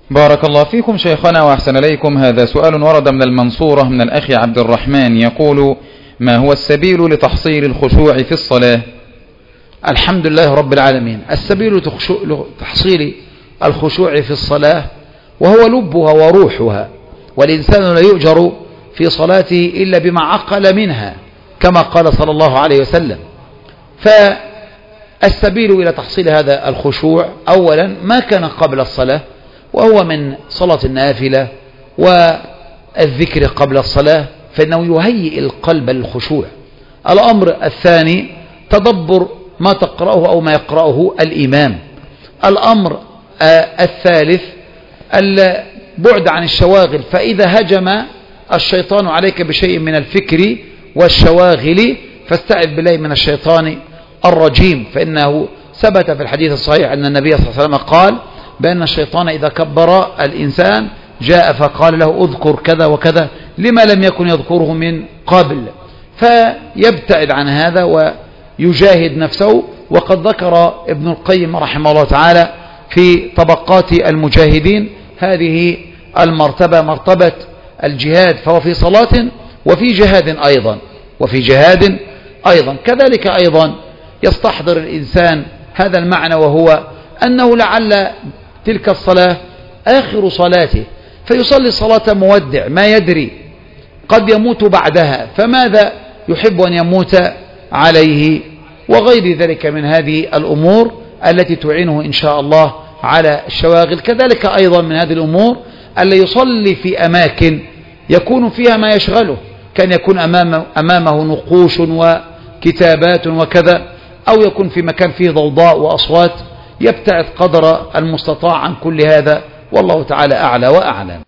بارك الله فيكم شيخنا وأحسن إليكم. هذا سؤال ورد من المنصورة من الأخ عبد الرحمن يقول: ما هو السبيل لتحصيل الخشوع في الصلاة؟ الحمد لله رب العالمين. السبيل لتحصيل الخشوع في الصلاة وهو لبها وروحها، والإنسان لا يؤجر في صلاته إلا بما عقل منها كما قال صلى الله عليه وسلم. فالسبيل إلى تحصيل هذا الخشوع أولا ما كان قبل الصلاة، وهو من صلاة النافلة والذكر قبل الصلاة، فإنه يهيئ القلب للخشوع. الأمر الثاني تدبر ما تقرأه أو ما يقرأه الإمام. الأمر الثالث البعد عن الشواغل، فإذا هجم الشيطان عليك بشيء من الفكر والشواغل فاستعذ بالله من الشيطان الرجيم، فإنه ثبت في الحديث الصحيح أن النبي صلى الله عليه وسلم قال بأن الشيطان إذا كبر الإنسان جاء فقال له اذكر كذا وكذا لما لم يكن يذكره من قبل، فيبتعد عن هذا ويجاهد نفسه. وقد ذكر ابن القيم رحمه الله تعالى في طبقات المجاهدين هذه المرتبة، مرتبة الجهاد، فهو في صلاة وفي جهاد أيضا كذلك أيضا يستحضر الإنسان هذا المعنى، وهو أنه لعل تلك الصلاة آخر صلاته، فيصلي صلاة مودع ما يدري قد يموت بعدها، فماذا يحب أن يموت عليه، وغير ذلك من هذه الأمور التي تعينه إن شاء الله على الشواغل. كذلك أيضا من هذه الأمور ألا يصلي في أماكن يكون فيها ما يشغله، كان يكون أمامه نقوش وكتابات وكذا، أو يكون في مكان فيه ضوضاء وأصوات، يبتعد قدر المستطاع عن كل هذا، والله تعالى أعلى وأعلم.